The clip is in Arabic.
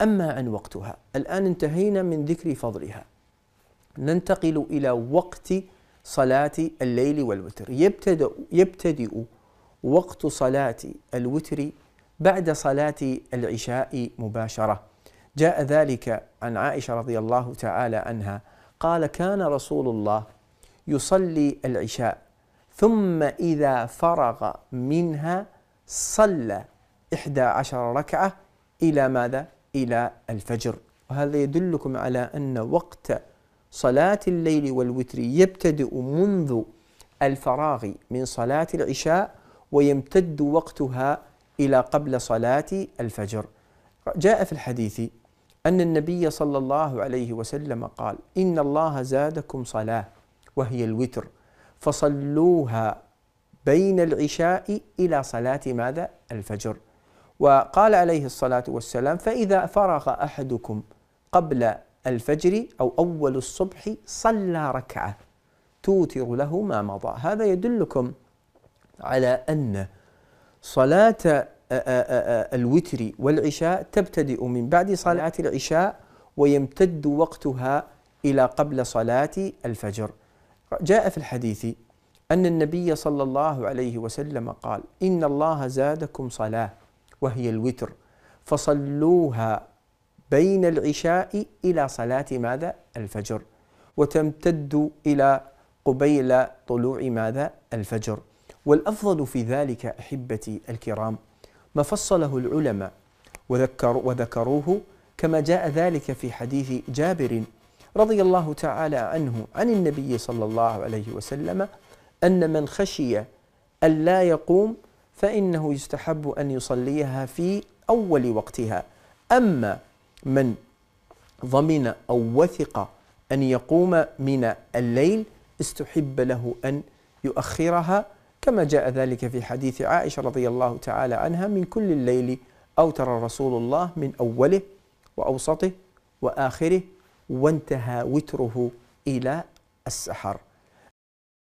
أما عن وقتها، الآن انتهينا من ذكر فضلها، ننتقل إلى وقت صلاة الليل والوتر. يبتدئ وقت صلاة الوتر بعد صلاة العشاء مباشرة. جاء ذلك عن عائشة رضي الله تعالى عنها قال: كان رسول الله يصلي العشاء ثم إذا فرغ منها صلى 11 ركعة إلى ماذا؟ إلى الفجر. وهذا يدلكم على أن وقت صلاة الليل والوتر يبتدئ منذ الفراغ من صلاة العشاء ويمتد وقتها إلى قبل صلاة الفجر. جاء في الحديث أن النبي صلى الله عليه وسلم قال: إن الله زادكم صلاة وهي الوتر فصلوها بين العشاء إلى صلاة ماذا؟ الفجر. وقال عليه الصلاة والسلام: فإذا فرغ أحدكم قبل الفجر أو أول الصبح صلى ركعة توتر له ما مضى. هذا يدلكم على أن صلاة الوتر والعشاء تبتدئ من بعد صلاة العشاء ويمتد وقتها إلى قبل صلاة الفجر. جاء في الحديث أن النبي صلى الله عليه وسلم قال: إن الله زادكم صلاة وهي الوتر فصلوها بين العشاء إلى صلاة ماذا؟ الفجر، وتمتد إلى قبيل طلوع ماذا؟ الفجر. والأفضل في ذلك أحبتي الكرام ما فصله العلماء وذكروه كما جاء ذلك في حديث جابر رضي الله تعالى عنه عن النبي صلى الله عليه وسلم أن من خشي أن لا يقوم فإنه يستحب أن يصليها في أول وقتها، أما من ضمن أو وثق أن يقوم من الليل استحب له أن يؤخرها، كما جاء ذلك في حديث عائشة رضي الله تعالى عنها: من كل الليل أوتر رسول الله من أوله وأوسطه وآخره وانتهى وتره إلى السحر.